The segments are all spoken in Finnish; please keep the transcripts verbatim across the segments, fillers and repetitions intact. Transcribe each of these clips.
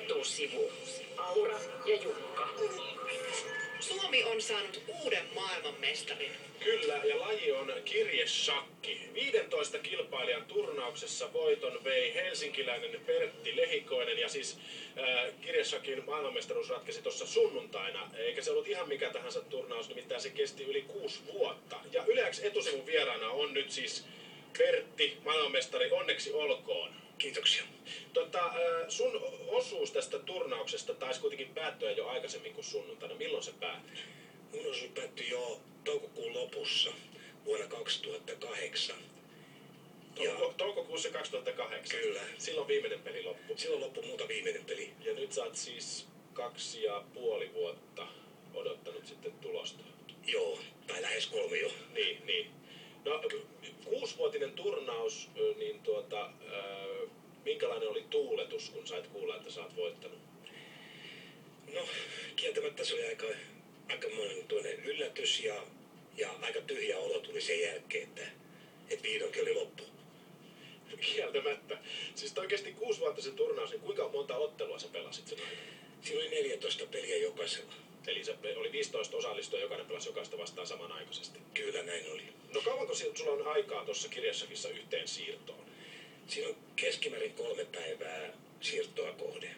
Etusivu. Aura ja Jukka. Suomi on saanut uuden maailmanmestarin. Kyllä, ja laji on kirjeshakki. viidentoista kilpailijan turnauksessa voiton vei helsinkiläinen Pertti Lehikoinen. Ja siis äh, kirjeshakin maailmanmestaruus ratkesi tuossa sunnuntaina. Eikä se ollut ihan mikä tahansa turnaus, nimittäin se kesti yli kuusi vuotta. Ja Yle X Etusivun vieraana on nyt siis Pertti, maailmanmestari, onneksi olkoon. Kiitoksia. Tota, sun osuus tästä turnauksesta taisi kuitenkin päättyä jo aikaisemmin kuin sunnuntaina. Milloin se päättyi? Mun osuus päättyi jo toukokuun lopussa vuonna kaksituhattakahdeksan. Ja toukokuussa kaksituhattakahdeksan? Kyllä. Silloin viimeinen peli loppui? Silloin loppui muuta viimeinen peli. Ja nyt sä oot siis kaksi ja puoli vuotta odottanut sitten tulosta? Joo, tai lähes kolme jo. Niin, niin. No, kuusivuotinen turnaus, niin tuota, äh, minkälainen oli tuuletus, kun sait kuulla, että sä oot voittanut? No, kieltämättä se oli aika, aika monen tuonne yllätys ja, ja aika tyhjä olo tuli sen jälkeen, että, että vihdoinkin oli loppu. Kieltämättä. Siis toi kesti kuusi vuotta se turnaus, niin kuinka monta ottelua sä pelasit sen aikana? Siinä oli neljätoista peliä jokaisella. Eli se oli viisitoista osallistujaa, jokainen pelasi jokaista vastaan samanaikaisesti. Kyllä näin oli. No kauanko sulla on aikaa tuossa kirjassakin yhteen siirtoon? Siinä on keskimäärin kolme päivää siirtoa kohden.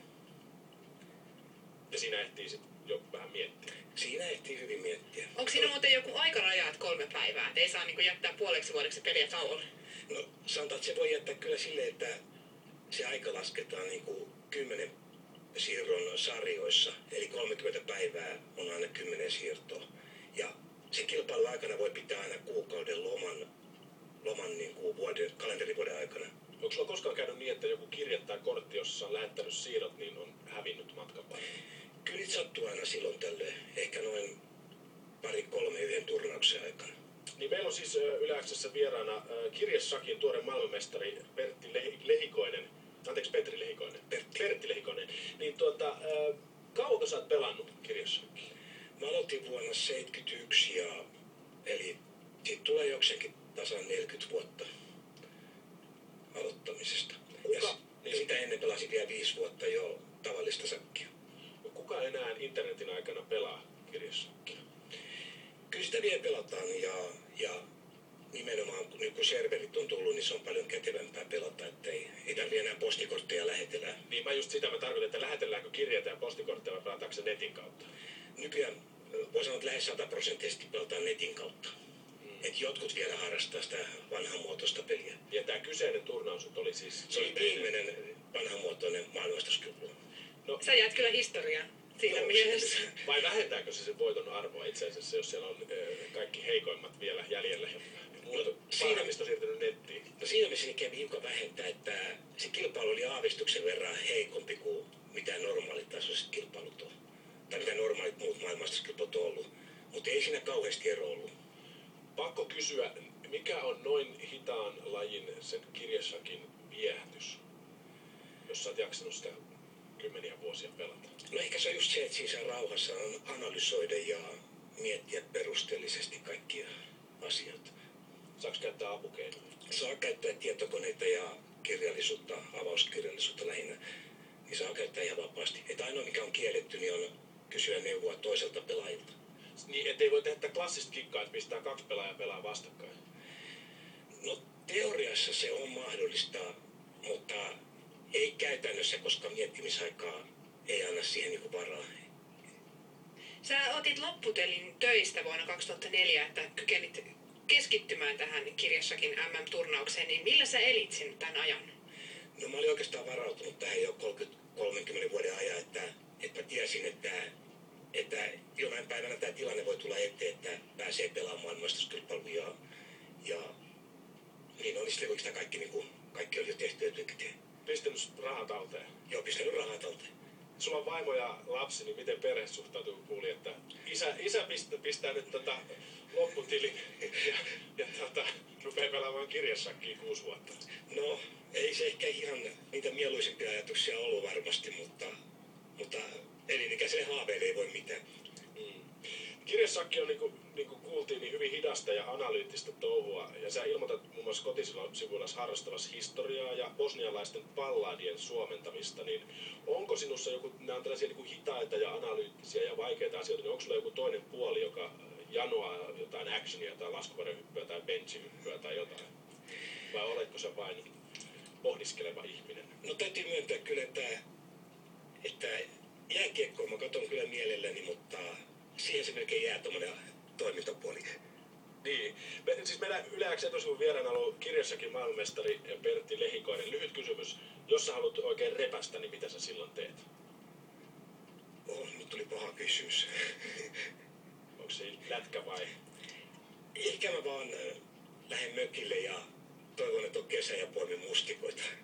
Ja siinä ehtii sitten jo vähän miettiä? Siinä ehtii hyvin miettiä. Onko siinä muuten joku aikaraja, että kolme päivää? Et ei saa niinku jättää puoleksi vuodeksi peliä tauolle? No sanotaan, että se voi jättää kyllä silleen, että se aika lasketaan niinku kymmenen siirron sarjoissa, eli kolmekymmentä päivää on aina kymmenen siirtoa. Ja sen kilpailun aikana voi pitää aina kuukauden loman, loman niin kuin vuoden, kalenterivuoden aikana. Onko sulla koskaan käynyt niin, että joku kirja tai kortti, jossa on lähettänyt siirrot, niin on hävinnyt matkan varrella? Kyllä niitä sattuu aina silloin tällöin, ehkä noin pari kolme yhden turnauksen aikana. Niin meillä on siis Yle X:ssä vieraana kirjeshakin tuore maailmanmestari Pertti Lehikoinen. Anteeksi, Petri Lehikoinen. Pertti. Pertti Lehikoinen. Niin tuota, äh, kauanko sä oot pelannut kirjashakkia? Mä aloitin vuonna seitsemänkymmentäyksi ja eli siitä tulee jokseenkin tasan neljäkymmentä vuotta aloittamisesta. Kuka? Ja, ja sitä ennen pelasin vielä viisi vuotta jo tavallista sakkia. Kuka enää internetin aikana pelaa kirjashakkia? Kyllä sitä vielä pelataan ja, ja nimenomaan kun nyt kun serverit on tullut, niin se on paljon kätevämpää pelata, että ei, ei tarvitse enää postikortteja lähetellä. Niin mä just sitä mä tarkoitan, että lähetelläänkö kirjeitä ja postikortteja vai pelataanko se netin kautta? Nykyään voi sanoa, että lähes sataprosenttisesti pelataan netin kautta. Mm. Et jotkut vielä harrastaa sitä vanhanmuotoista peliä. Ja tämä kyseinen turnaus nyt oli siis... Se oli viimeinen vanhanmuotoinen maailmanmestaruuskilpailu. No, sä jäät kyllä historiaan siinä no, mielessä. Vai vähentääkö se sen voiton arvoa itse asiassa, jos siellä on ö, kaikki heikoimmat vielä jäljellä? No, siinä, on siirtynyt nettiin. No siinä missä se kävi hiukan vähentää, että se kilpailu oli aavistuksen verran heikompi kuin mitä normaalit tasoiset kilpailut on. Tai mitä normaalit muut maailmanmestaruuskilpailut on ollut. Mutta ei siinä kauheasti ero ollut. Pakko kysyä, mikä on noin hitaan lajin sen kirjashakin viehätys, jos sä oot jaksanut sitä kymmeniä vuosia pelata? No ehkä se on just se, että siinä saa rauhassa analysoida ja miettiä perusteellisesti kaikkia asioita. Saaks käyttää apukeinoja? Saa käyttää tietokoneita ja kirjallisuutta, avauskirjallisuutta lähinnä, niin saa käyttää ihan vapaasti. Että ainoa mikä on kielletty, niin on kysyä neuvoa toiselta pelaajilta. Niin, ettei voi tehdä klassista kikkaa, että pistää kaksi pelaajaa pelaa vastakkain. No teoriassa se on mahdollista, mutta ei käytännössä, koska miettimisaikaa ei anna siihen niinku varaa. Sä otit lopputelin töistä vuonna kaksituhattaneljä, että kykenit keskittymään tähän kirjassakin M M-turnaukseen, niin millä sä elit sen tämän ajan? No mä olin oikeastaan varautunut tähän jo kolmekymmentä vuoden ajan, että, että mä tiesin, että, että jonain päivänä tämä tilanne voi tulla eteen, että pääsee pelaamaan maailmanmestaruuskilpailuja ja, ja niin oli sitten oikeastaan kaikki, niin kuin, kaikki oli jo tehty etukäteen. Pistänyt rahaa talteen? Joo, pistänyt rahaa talteen. Sulla on vaimo ja lapsi, niin miten perhe suhtautuu, kun kuuli, että isä, isä pistää, pistää nyt tätä lopputilin ja, ja tota, rupeaa pelaamaan kirjashakkia kuusi vuotta? No, ei se ehkä ihan niitä mieluisimpia ajatuksia ollut varmasti, mutta, mutta elinikäiselle haaveille ei voi mitään. Mm. Kirjessakki on, niin kuin, niin kuin kuultiin, niin hyvin hidasta ja analyyttistä touhua. Ja sä ilmoitat muun muassa kotisivuilla harrastavassa historiaa ja bosnialaisten palladien suomentamista. Niin onko sinussa joku, nämä on tällaisia niin kuin hitaita ja analyyttisiä ja vaikeita asioita, niin onko sulla joku toinen puoli, joka janoaa jotain actionia tai laskuvarjohyppyä tai benchihyppyä tai jotain? Vai oletko sä vain pohdiskeleva ihminen? No täytyy myöntää kyllä, että, että jääkiekkoa mä katson kyllä mielelläni, mutta siihen se melkein jää tommonen toimintapuoli. Niin. Me, siis meillä Yle X etusivun vieraana on ollut Kirjassakin maailmanmestari Pertti Lehikoinen. Lyhyt kysymys. Jos sä haluat oikein repästä, niin mitä sä silloin teet? Oh, nyt tuli paha kysymys. Onko se lätkä vai? Ehkä mä vaan äh, lähden mökille ja toivon, että on kesä ja poimin mustikoita.